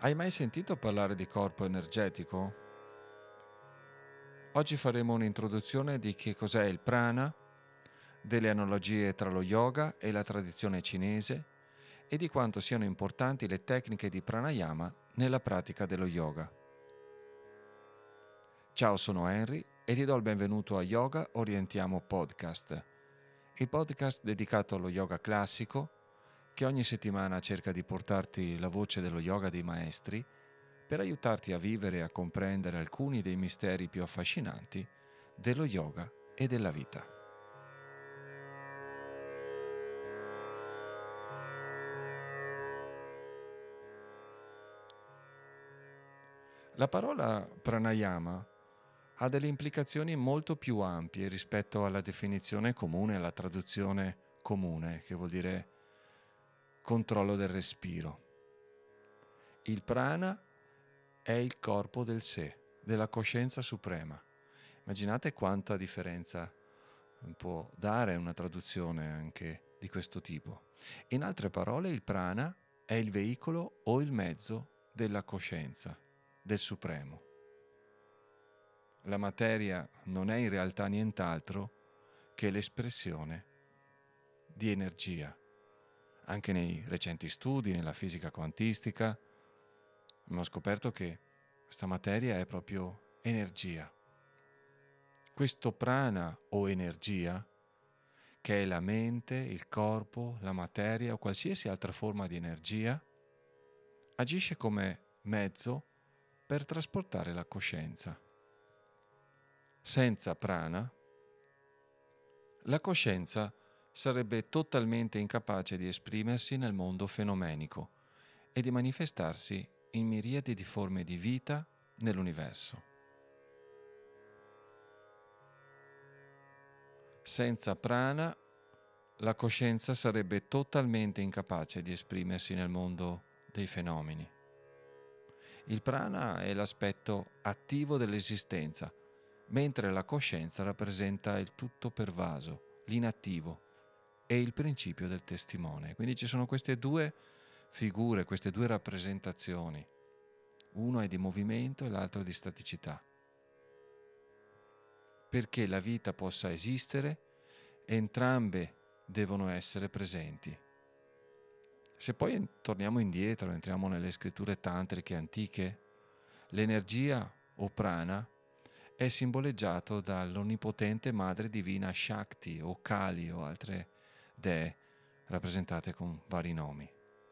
Hai mai sentito parlare di corpo energetico? Oggi faremo un'introduzione di che cos'è il prana, delle analogie tra lo yoga e la tradizione cinese e di quanto siano importanti le tecniche di pranayama nella pratica dello yoga. Ciao, sono Henry e ti do il benvenuto a Yoga Orientiamo Podcast, il podcast dedicato allo yoga classico che ogni settimana cerca di portarti la voce dello yoga dei maestri per aiutarti a vivere e a comprendere alcuni dei misteri più affascinanti dello yoga e della vita. La parola pranayama ha delle implicazioni molto più ampie rispetto alla definizione comune, alla traduzione comune, che vuol dire controllo del respiro. Il prana è il corpo del sé, della coscienza suprema. Immaginate quanta differenza può dare una traduzione anche di questo tipo. In altre parole, il prana è il veicolo o il mezzo della coscienza, del supremo. La materia non è in realtà nient'altro che l'espressione di energia. Anche nei recenti studi, nella fisica quantistica, abbiamo scoperto che questa materia è proprio energia. Questo prana o energia, che è la mente, il corpo, la materia o qualsiasi altra forma di energia, agisce come mezzo per trasportare la coscienza. Senza prana, la coscienza sarebbe totalmente incapace di esprimersi nel mondo fenomenico e di manifestarsi in miriadi di forme di vita nell'universo. Senza prana, la coscienza sarebbe totalmente incapace di esprimersi nel mondo dei fenomeni. Il prana è l'aspetto attivo dell'esistenza, mentre la coscienza rappresenta il tutto pervaso, l'inattivo e il principio del testimone. Quindi ci sono queste due figure, queste due rappresentazioni. Uno è di movimento e l'altro di staticità. Perché la vita possa esistere, entrambe devono essere presenti. Se poi torniamo indietro, entriamo nelle scritture tantriche antiche, l'energia o prana è simboleggiato dall'onnipotente madre divina Shakti o Kali o altre dee rappresentate con vari nomi.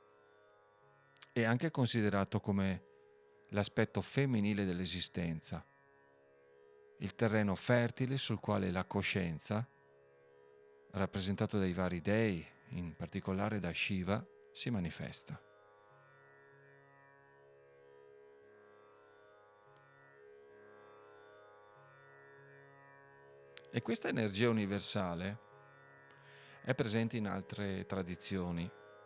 È anche considerato come l'aspetto femminile dell'esistenza, il terreno fertile sul quale la coscienza, rappresentato dai vari dei, in particolare da Shiva, si manifesta. E questa energia universale è presente in altre tradizioni,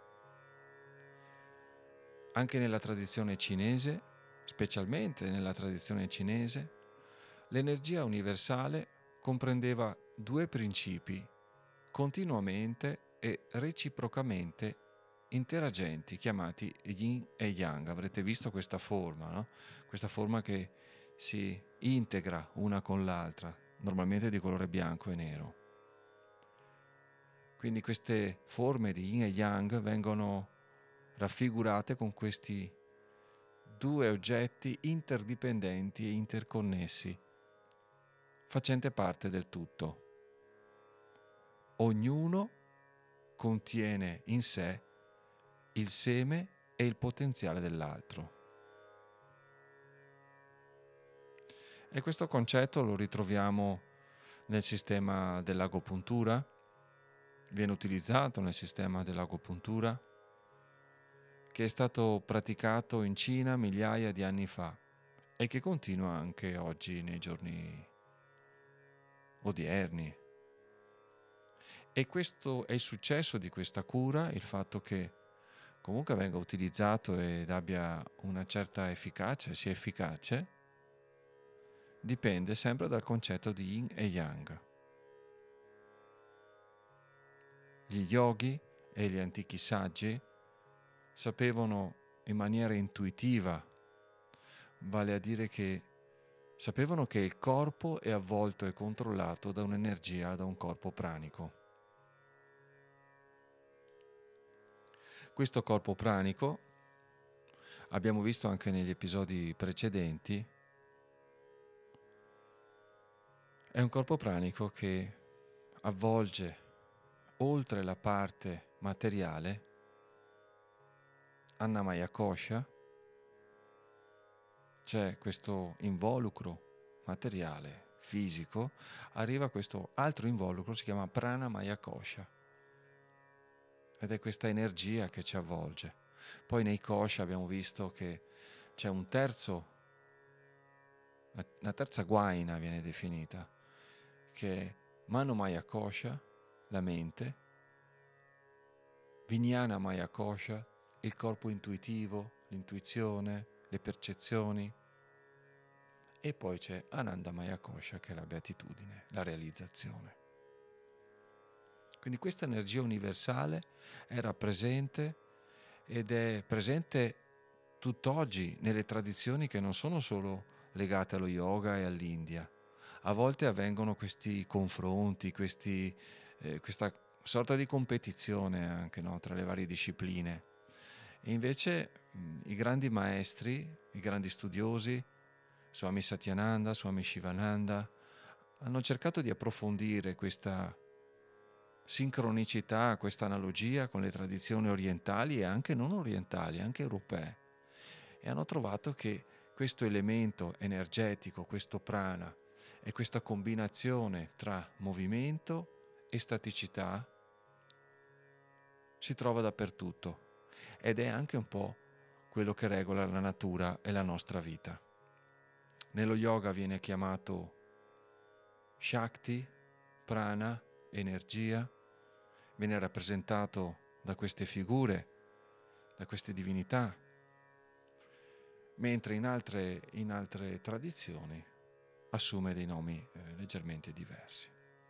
anche nella tradizione cinese, specialmente nella tradizione cinese, l'energia universale comprendeva due principi continuamente e reciprocamente interagenti, chiamati yin e yang. Avrete visto questa forma, no? Questa forma che si integra una con l'altra, normalmente di colore bianco e nero. Quindi queste forme di yin e yang vengono raffigurate con questi due oggetti interdipendenti e interconnessi, facenti parte del tutto. Ognuno contiene in sé il seme e il potenziale dell'altro. E questo concetto lo ritroviamo nel sistema dell'agopuntura, viene utilizzato nel sistema dell'agopuntura, che è stato praticato in Cina migliaia di anni fa e che continua anche oggi nei giorni odierni. E questo è il successo di questa cura, il fatto che comunque venga utilizzato ed abbia una certa efficacia, sia efficace, dipende sempre dal concetto di yin e yang. Gli yogi e gli antichi saggi sapevano in maniera intuitiva, vale a dire che sapevano che il corpo è avvolto e controllato da un'energia, da un corpo pranico. Questo corpo pranico, abbiamo visto anche negli episodi precedenti, è un corpo pranico che avvolge oltre la parte materiale Annamaya Kosha, c'è questo involucro materiale, fisico, arriva questo altro involucro, si chiama Pranamaya Kosha, ed è questa energia che ci avvolge. Poi nei kosha abbiamo visto che c'è una terza guaina viene definita, che è Manomaya Kosha, la mente, Vijnana Maya Kosha, il corpo intuitivo, l'intuizione, le percezioni, e poi c'è Ananda Maya Kosha, che è la beatitudine, la realizzazione. Quindi questa energia universale era presente ed è presente tutt'oggi nelle tradizioni che non sono solo legate allo yoga e all'India. A volte avvengono questi confronti, questa sorta di competizione anche, no, tra le varie discipline. E invece i grandi maestri, i grandi studiosi, Swami Satyananda, Swami Shivananda, hanno cercato di approfondire questa sincronicità, questa analogia con le tradizioni orientali e anche non orientali, anche europee, e hanno trovato che questo elemento energetico, questo prana e questa combinazione tra movimento e staticità si trova dappertutto ed è anche un po' quello che regola la natura e la nostra vita. Nello yoga viene chiamato Shakti, prana, energia, viene rappresentato da queste figure, da queste divinità, mentre in altre tradizioni assume dei nomi leggermente diversi.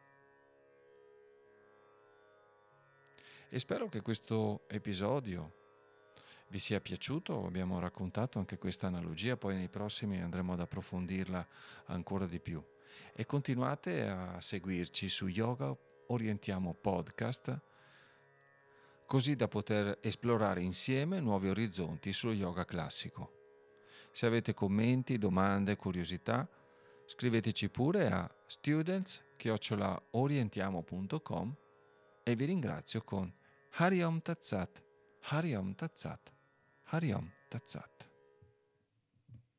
E spero che questo episodio vi sia piaciuto. Abbiamo raccontato anche questa analogia, poi nei prossimi andremo ad approfondirla ancora di più. E continuate a seguirci su Yoga Orientiamo Podcast, così da poter esplorare insieme nuovi orizzonti sullo yoga classico. Se avete commenti, domande, curiosità, scriveteci pure a students@orientiamo.com e vi ringrazio con Hari Om Tat Sat, Hari Om Tat Sat, Hari Om Tat Sat.